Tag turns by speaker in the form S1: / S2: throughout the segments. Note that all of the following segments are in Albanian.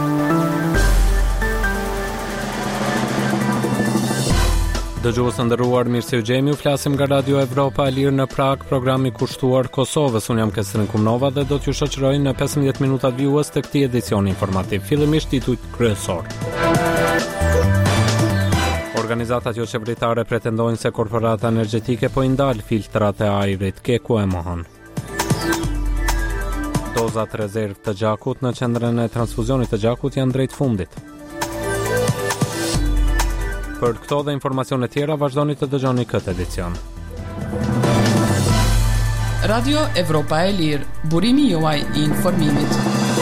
S1: Dëgjues të nderuar, mirë se u gjemi, u flasim nga Radio Evropa e Lirë në Prag, programi kushtuar Kosovës. Unë jam Kestrin Kumnova dhe do t'ju shoqëroj në 15 minutat vjues të këtij edicioni informativ. Fillimisht titujt kryesor. Organizatat jo qeveritare pretendojnë se korporata energjetike po i ndal filtrat e ajrit, Keku e mohon. Dozat rezerv të gjakut në qendrën e transfuzionit të gjakut janë drejt fundit. Për këto dhe informacione tjera vazhdoni të dëgjoni këtë edicion.
S2: Radio Evropa e Lirë, burimi juaj i informimit.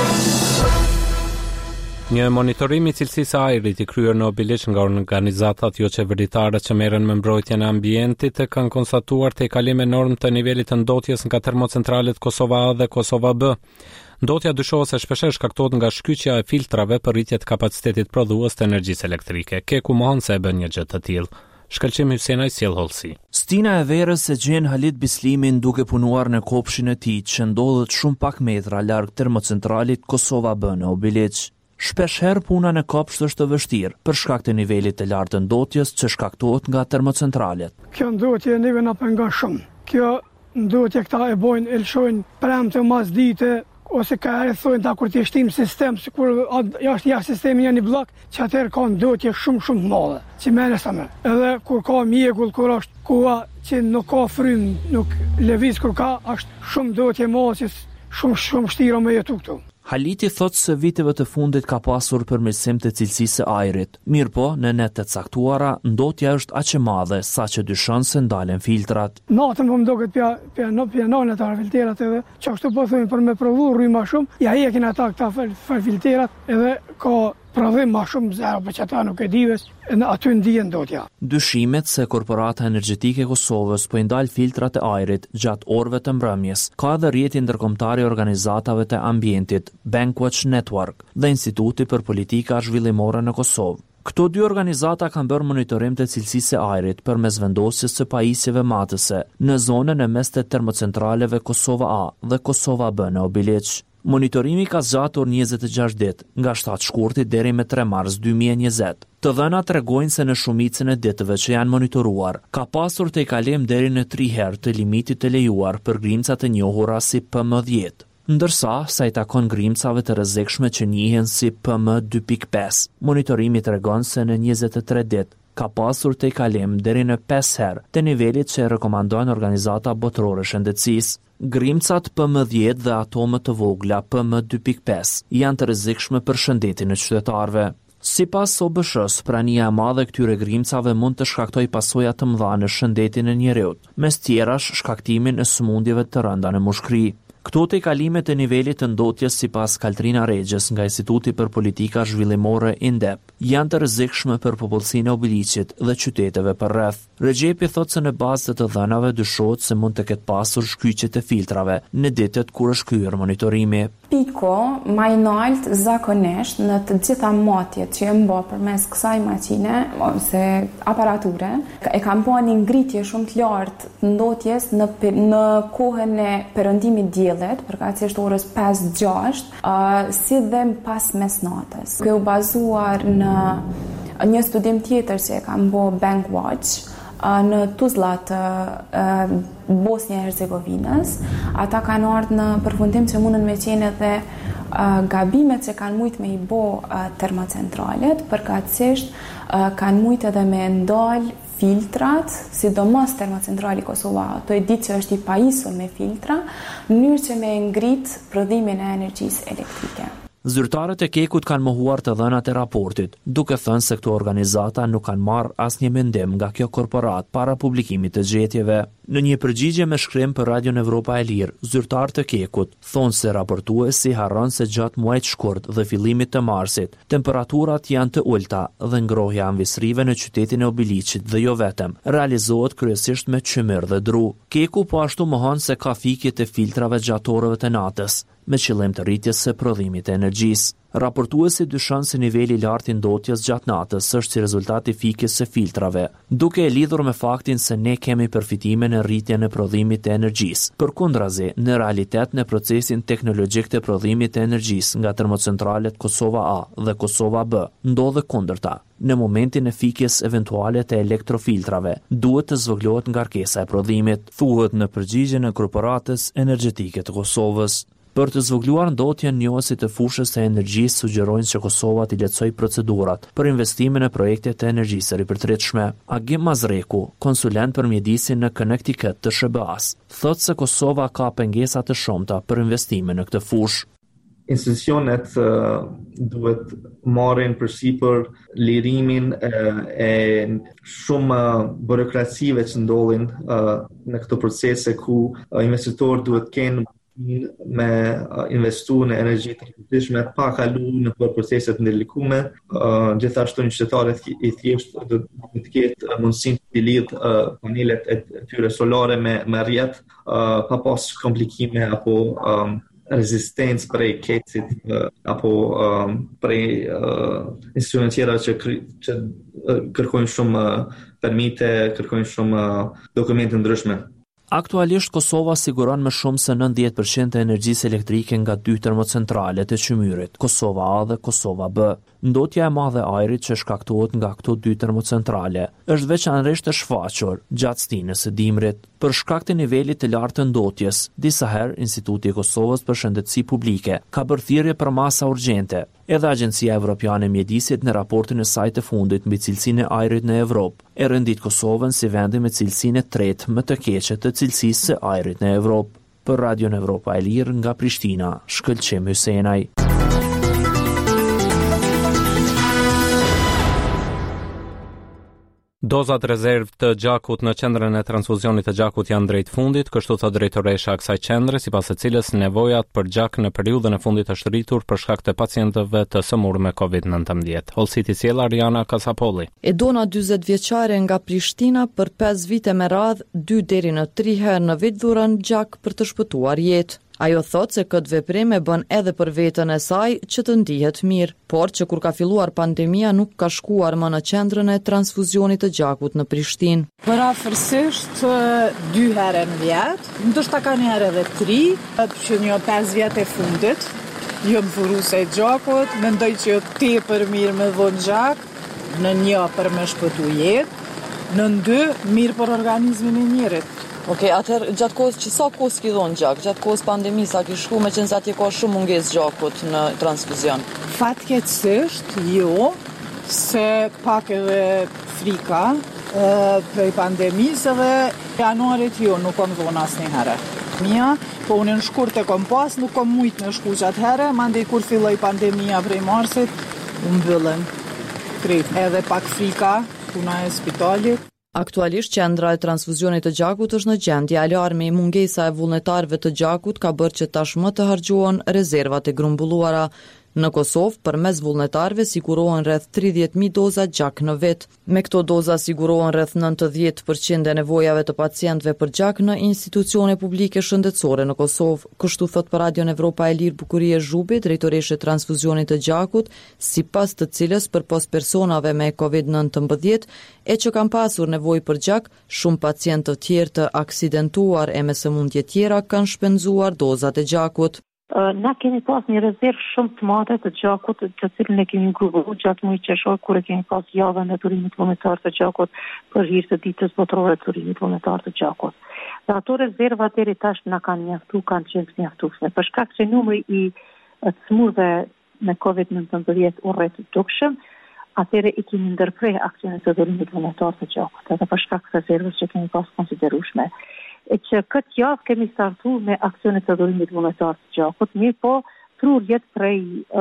S1: Një monitorim i cilësisë së ajrit i kryer në Obiliq nga organizatat jo qeveritare që merren me mbrojtjen e ambientit kanë konstatuar tejkalim enorm të nivelit të ndotjes nga termocentralet Kosova A dhe Kosova B. Ndotja dyshohet se shpeshherë shkaktohet nga shkyqja e filtrave për rritje të kapacitetit prodhues të energjisë elektrike. Keku mohon se e bën një gjë të tillë. Shkëlqim Hysenaj sjell hollësi.
S3: Stina e verës se gjen Halit Bislimin duke punuar në kopshin e tij që ndodhet shumë pak metra larg termocentralit Kosova B në Obiliq. Shpeshherë puna në kopsht është të vështirë për shkak të nivelit të lartë të ndotjes që shkaktohet nga termocentralet.
S4: Kjo ndotje neve na pengon shumë. Kjo ndotje këta e bojnë elshojnë premte mas dite ose ka e thojnë ta kur të shtim sistem, si kur jashtë sistemi një blok, që atëherë ka ndotje shumë madhe, që menesame. Edhe kur ka mjekull, kur është koha që nuk ka frym, nuk lëviz kur ka, është shumë ndotje madhe, që shumë vështirë me jetu këtu.
S3: Haliti thot se viteve të fundit ka pasur përmirësim të cilësisë së ajrit. Mirë po, në net të caktuara, ndotja është aq e madhe sa që dyshon se ndalen filtrat.
S4: Natën po më duket pjanone të filtrat edhe, që ashtu po thujnë për me prodhu rry ma shumë, ja hekin ata këta filtrat edhe ka prodhim ma shumë zero, për që ata nuk e dives, në aty ndihen ndotja.
S3: Dyshimet se korporata energjetike e Kosovës po i ndal filtrat e ajrit gjatë orëve të mbrëmjes, ka edhe rrjeti ndërkombëtar i organizatave të ambientit, Bankwatch Network dhe Instituti për Politika Zhvillimore në Kosovë. Këto dy organizata kanë bërë monitorim të cilësisë së ajrit përmes vendosjes së pajisjeve matëse në zonën e mes të termocentraleve Kosova A dhe Kosova B në Obiliq. Monitorimi ka zgjatur 26 ditë, nga 7 shkurtit deri me 3 mars 2020. Të dhënat tregojnë se në shumicën e ditëve që janë monitoruar, ka pasur tejkalim deri në 3 herë të limitit të lejuar për grimcat e njohura si PM10. Ndërsa, sa i takon grimcave të rrezikshme që njihen si PM2.5, monitorimi tregon se në 23 ditë ka pasur tejkalim deri në 5 herë të nivelit që rekomandojnë organizata botërore shëndetësisë. Grimcat PM10 dhe atomet të vogla PM2.5 janë të rrezikshme për shëndetin e qytetarëve. Sipas OBSH-s, prania e madhe këtyre grimcave mund të shkaktojë pasoja të mëdha në shëndetin e njerëzit, mes tjerash shkaktimin e sëmundjeve të rënda në mushkëri. Këto tejkalimet e nivelit të ndotjes sipas Kaltrina Regjes nga Instituti për Politika Zhvillimore INDEP janë të rrezikshme për popullsinë e Obiliqit dhe qyteteve përreth. Regjepi thotë se në bazë të dhënave dyshohet se mund të ketë pasur shkyqje të filtrave në ditët kur është kryer monitorimi.
S5: Piko më i lartë zakonisht në të gjitha matjet që janë bërë përmes kësaj makine ose aparature e kanë bërë një ngritje shumë të lartë të ndotjes në kohën e perëndimit diellit, përkatësisht orës 5-6, si dhe pas mesnatës. Kjo u bazuar në një studim tjetër që e kanë bërë Bankwatch në Tuzla të Bosnia e Hercegovinës. Ata kanë ardhur në përfundim që mundën me qenë edhe gabimet që kanë mujt me i bo termocentralet, përkatësisht kanë mujt edhe me ndal filtrat, sidomos termocentrali Kosova, to e ditë që është i pajisur me filtra, në mënyrë që me ngrit prodhimin e energjisë elektrike.
S3: Zyrtarët e Kekut kanë mohuar të dhënat e raportit, duke thënë se këto organizata nuk kanë marrë asnjë mendim nga kjo korporat para publikimit të gjetjeve. Në një përgjigje me shkrim për Radion Evropa e Lirë, zyrtarët e Kekut thonë se raportuesi harron se gjatë muajit shkurt dhe fillimit të marsit, temperaturat janë të ulta dhe ngrohja e anvisrive në qytetin e Obiliqit dhe jo vetëm, realizohet kryesisht me çmyr dhe dru. Keku po ashtu mohon se ka fikje të filtrave gjatë orëve të natës. me qëllim të rritjes së prodhimit të energjisë. Raportuesi dyshon se niveli i lartë i ndotjes gjatë natës është si rezultat i fikjes së filtrave, duke e lidhur me faktin se ne kemi përfitime në rritjen e prodhimit të energjisë. Përkundrazi, në realitet në procesin teknologjik të prodhimit të energjisë nga termocentralet Kosova A dhe Kosova B, ndodhe kundërta. Në momentin e fikjes eventuale të elektrofiltrave, duhet të zvogëlohet ngarkesa e prodhimit, thuhet në përgjigjen e Korporatës Energjetike të Kosovës. Për të zvogëluar ndotjen, njohësit të fushës së energjisë sugjerojnë që Kosova t'i lehtësojë procedurat për investime në projekte të energjisë së ripërtritshme. Agim Mazreku, konsulent për mjedisin në Connecticut të SBA-s, thotë se Kosova ka pengesa të shumta për investime në këtë fushë.
S6: Institucionet duhet marrin përsipër lirimin e shumë burokracive që ndodhin në këto procese ku investitor duhet kenë me investu në energji të ripërtritshme pa kalu në për proceset ndërlikume. Gjithashtu një qytetar i thjeshtë do të ketë mundësinë të lidhë panelet e tyre solare me rrjet pa pas komplikime apo rezistencë prej kecit apo prej institucione tjera që kërkojnë shumë permite, kërkojnë shumë dokumente ndryshme.
S3: Aktualisht Kosova siguron më shumë se 90% e energjisë elektrike nga 2 termocentralet e Qymyrit, Kosova A dhe Kosova B. Ndotja e madhe e ajrit që shkaktohet nga këto 2 termocentrale është veçanërisht e shfaqur gjatë stinës së dimrit. Për shkak të nivelit të lartë të ndotjes, disa herë Instituti i Kosovës për Shëndetësi Publike ka bërë thirrje për masa urgjente. Edhe Agjencia Evropiane e Mjedisit në raportin e saj të fundit mbi cilësinë e ajrit në Evropë e rendit Kosovën si vendin me cilësinë e tretë më të keqe të cilësisë së ajrit në Evropë. Për Radion Evropa e Lirë nga Prishtina, Shkëlqim Hysenaj.
S1: Dozat rezervë të gjakut në qendrën e transfuzionit të gjakut janë drejt fundit, kështu thot drejtoresha e kësaj qendre, sipas së cilës nevojat për gjak në periudhën e fundit është rritur për shkak të pacientëve të sëmurë me COVID-19. Holsiti sjell Ariana Kasapolli.
S7: Edona 40 vjeçare nga Prishtina për 5 vite me radhë, 2 deri në 3 herë në vit dhuron gjak për të shpëtuar jetë. Ajo thot se këtë veprim e bën edhe për veten e saj që të ndihet mirë, por që kur ka filluar pandemia nuk ka shkuar më në qendrën e transfuzionit të gjakut në Prishtinë.
S8: Parafërsisht 2 herë në vit, ndoshta ka një herë edhe 3, që një 5 vjet e fundit, jam furuse e gjakut, mendoj që tepër mirë me vonë gjak, në 1 për me shpëtu jetë, në 2 mirë për organizmin e njerit.
S7: Okej, atëherë gjatë kohës që sa kohë s'ki dhonë gjak, gjatë kohës pandemisë a ki shku me qenë se atje ka shumë mungesë gjakut në transfuzion?
S8: Fatkeqësisht jo, se pak edhe frika prej pandemisë dhe januarit jo, nuk kom dhonë asnjëherë. Mia, po unë në shkurt e kom pas, nuk kom mujt në shku gjatë herë, mandej kur filloi pandemia prej marsit, u mbyllën krejt edhe pak frika, puna e spitalit.
S7: Aktualisht qendra e transfuzionit të gjakut është në gjendje alarmi. Mungesa e vullnetarëve të gjakut ka bërë që tashmë të harxhohen rezervat e grumbulluara. Në Kosovë, përmes vullnetarëve sigurohen rreth 30.000 doza gjak në vit. Me këto doza sigurohen rreth 90% e nevojave të pacientëve për gjak në institucione publike shëndetësore në Kosovë. Kështu thot për Radion Evropa e Lirë Bukurie Zhubi, drejtoreshe transfuzionit të gjakut, sipas të cilës përpos personave me COVID-19 e që kanë pasur nevojë për gjak, shumë pacientë të tjerë të aksidentuar e me sëmundje tjera kanë shpenzuar dozat e gjakut.
S9: Na kemi pas një rezervë shumë të madhe të gjakut, të cilën e kemi grupuar gjatë muajit qershor, kur e kemi pas javën e turimit vullnetar të gjakut për hir të ditës botërore të turimit vullnetar të gjakut. Dhe ato rezerva deri tash na kanë mjaftuar, kanë qenë të mjaftueshme. Për shkak se numri i sëmurëve me COVID-19 u rrit dukshëm, atëre i kemi ndërprer aksionet të turimit vullnetar të gjakut, edhe për shkak të rezervës që kemi pas konsiderueshme. E që këtë javë kemi startu me aksionet të dhurimit vullnetar të gjakut, mirë po prurjet prej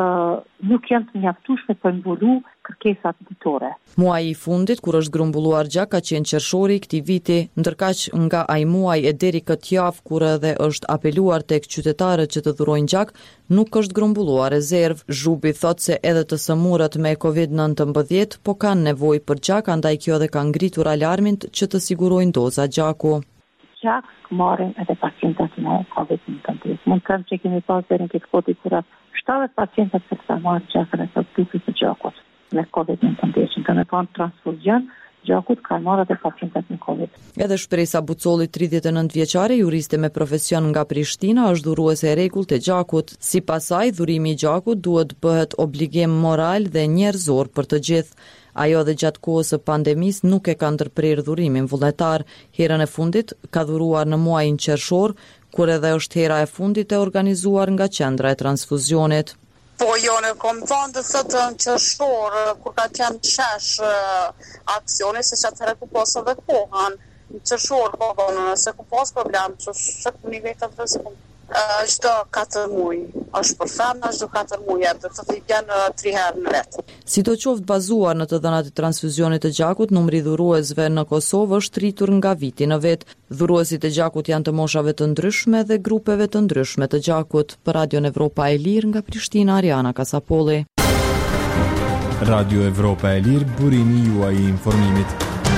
S9: nuk janë të mjaftueshme për mbulu kërkesat ditore.
S7: Muaji i fundit, kur është grumbulluar gjak, ka qenë qershori këtij viti, ndërkaq nga ai muaj e deri këtë javë, kur edhe është apeluar tek qytetarët që të dhurojnë gjak, nuk është grumbulluar rezervë. Zhubi thot se edhe të sëmurët me COVID-19 po kanë nevojë për gjak, andaj kjo edhe ka ngritur alarmin që të sigurojnë doza gjaku.
S9: gjak marrin edhe pacientat me COVID-19. Mund të them që kemi pas deri në këtë kohë diçka 70 pacientë që marrin gjakën e tipit të gjakut me COVID-19. Kanë kanë transfuzion gjakut kanë marrë edhe pacientat me COVID.
S7: Edhe Shpresa Bucolli, 39 vjeçare, juriste me profesion nga Prishtina, është dhuruese e rregullt e gjakut. Sipas saj, dhurimi i gjakut duhet bëhet obligim moral dhe njerëzor për të gjithë. Ajo dhe gjatë kohës së pandemisë nuk e ka ndërprer dhurimin vullnetar. Herën e fundit ka dhuruar në muajin qershor, kur edhe është hera e fundit e organizuar nga qendra e transfuzionit.
S10: Po, jo, në kom thonë të thotë në qershor, kur ka qenë qesh aksioni, se që atëherë ku posë dhe kohën. Në qershor, po, nëse ku posë problem, që shëtë një vetë të rëzikum. Çdo 4 muaj, është për femna, çdo 4 muaj, do të thotë i vjen 3 herë në vetë.
S7: Sidoqoftë bazuar në të dhënat e transfuzionit të gjakut, numri dhuruesve në Kosovë është rritur nga viti në vit. Dhuruesit e gjakut janë të moshave të ndryshme dhe grupeve të ndryshme të gjakut. Për Radio Evropa e Lirë nga Prishtina, Ariana Kasapolli.
S11: Radio Evropa e Lirë, burimi juaj i informimit.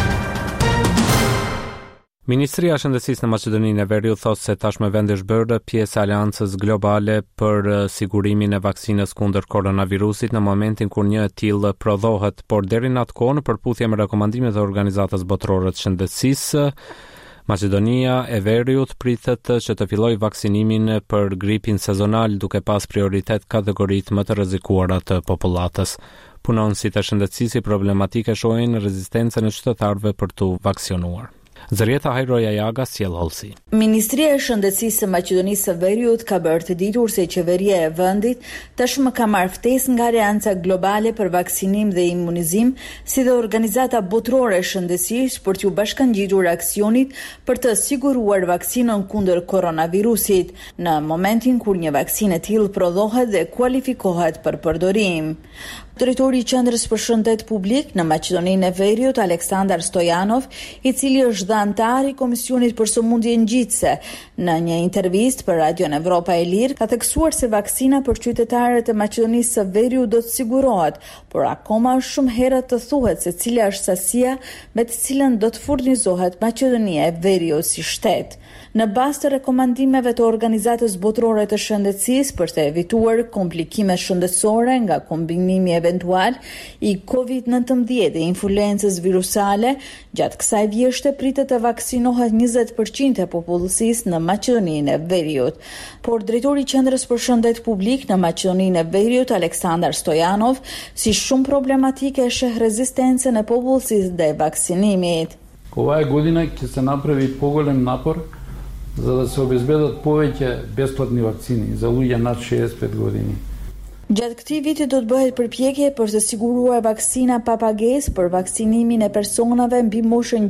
S1: Ministria e Shëndetësisë në Maqedoninë e Veriut thotë se tashmë vendi është bërë pjesë e aleancës globale për sigurimin e vaksinës kundër koronavirusit në momentin kur një e tillë prodhohet, por deri në atë kohë në përputhje me rekomandimet e Organizatës Botërore të Shëndetësisë, Maqedonia e Veriut pritet që të fillojë vaksinimin për gripin sezonal duke pas prioritet kategoritë më të rrezikuara të popullatës. Punonësit e shëndetësisë problematike shohin rezistencën e qytetarëve për të vaksinuar. Zërieta Hajroja Jaga, sjell hollësi.
S12: Ministria e Shëndetësisë së Maqedonisë së Veriut ka bërë të ditur se qeveria e vendit tashmë ka marrë ftesë nga Aleanca Globale për Vaksinim dhe Imunizim, si dhe Organizata Botërore e Shëndetësisë për t'u bashkangjitur aksionit për të siguruar vaksinën kundër koronavirusit, në momentin kur një vaksinë e tillë prodhohet dhe kualifikohet për përdorim. Drejtori i Qendrës për Shëndet Publik në Maqedoninë e Veriut, Aleksandar Stojanov, i cili është dhe antar i Komisionit për Sëmundje Ngjitëse, në një intervistë për Radio Evropa e Lirë, ka theksuar se vaksina për qytetarët e Maqedonisë së Veriut do të sigurohet, por akoma është shumë herët të thuhet se cila është sasia me të cilën do të furnizohet Maqedonia e Veriut si shtet. Në bazë të rekomandimeve të Organizatës Botërore të Shëndetësisë për të evituar komplikime shëndetësore nga kombinimi eventual i COVID-19 dhe influencës virusale, gjatë kësaj vjeshte pritet të vaksinohet 20% e popullsisë në Maqedoninë e Veriut. Por drejtori i Qendrës për Shëndet Publik në Maqedoninë e Veriut, Aleksandar Stojanov, si shumë problematike sheh rezistencën e popullsisë dhe vaksinimit.
S13: Ova е година ќе се направи поголем напор за да се обезбедат повеќе бесплатни вакцини за луѓе над 65 години.
S12: Gjatë këtij viti do të bëhet përpjekje për të siguruar vaksina pa pagesë për vaksinimin e personave mbi moshën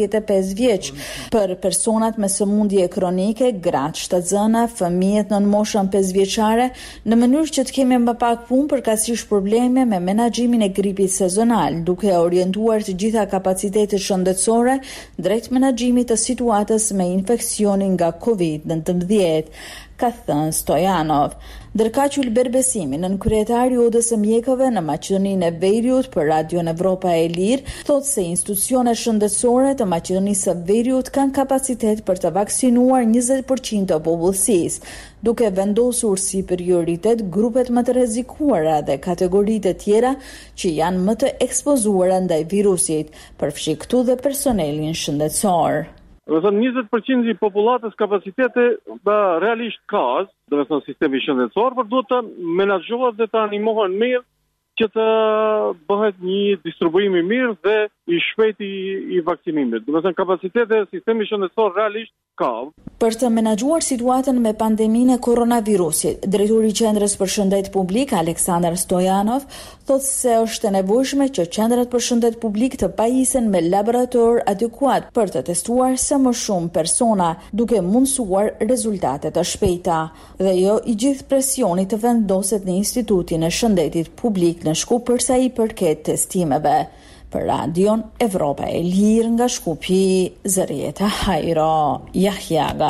S12: 65 vjeç, për personat me sëmundje kronike, gratë shtatzëna, fëmijët nën moshën 5 vjeçare, në mënyrë që të kemi më pak punë përkatësisht probleme me menaxhimin e gripit sezonal, duke orientuar të gjitha kapacitetet shëndetësore drejt menaxhimit të situatës me infeksionin nga COVID-19. Ka thënë Stojanov. Ndërkaq Ulber Besimi, nënkryetari i Odës së Mjekëve në Maqedoninë e Veriut për Radio Evropa e Lirë, thotë se institucionet shëndetësore të Maqedonisë së Veriut kanë kapacitet për të vaksinuar 20% të popullsisë, duke vendosur si prioritet grupet më të rrezikuara dhe kategoritë të tjera që janë më të ekspozuara ndaj virusit, përfshi këtu dhe personelin shëndetësor.
S14: Do të thonë 20% i popullatës kapacitete realisht ka, do të thonë sistemi shëndetësor, por duhet të menaxhohet dhe të animohen mirë që të bëhet një distribuim i mirë dhe i shpejt i vaksinimit. Do të thënë kapacitete sistemi shëndetësor realisht ka.
S12: Për të menaxhuar situatën me pandeminë e koronavirusit, drejtori i Qendrës për Shëndet Publik, Aleksandar Stojanov, thotë se është e nevojshme që qendrat për shëndet publik të pajisen me laborator adekuat për të testuar sa më shumë persona, duke mundësuar rezultate të shpejta. Dhe jo i gjithë presioni të vendoset në Institutin e Shëndetit Publik në Shkup përsa i përket testimeve. Për Radion Evropa e Lirë nga Shkupi, Zërieta Hajro Jahjaga.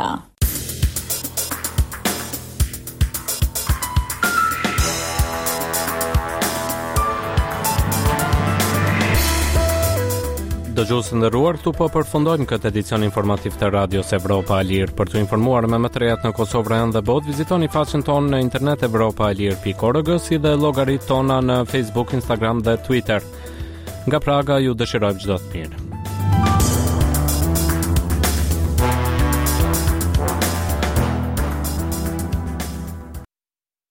S1: Dëgjues të nderuar, këtu po përfundojmë këtë edicion informativ të Radios Evropa e Lirë. Për të informuar me më të rejat në Kosovë, Vran dhe botë, vizitoni faqen tonë në internet europaelir.org, si dhe llogaritë tona në Facebook, Instagram dhe Twitter. Nga Praga ju dëshirojmë çdo të mirë.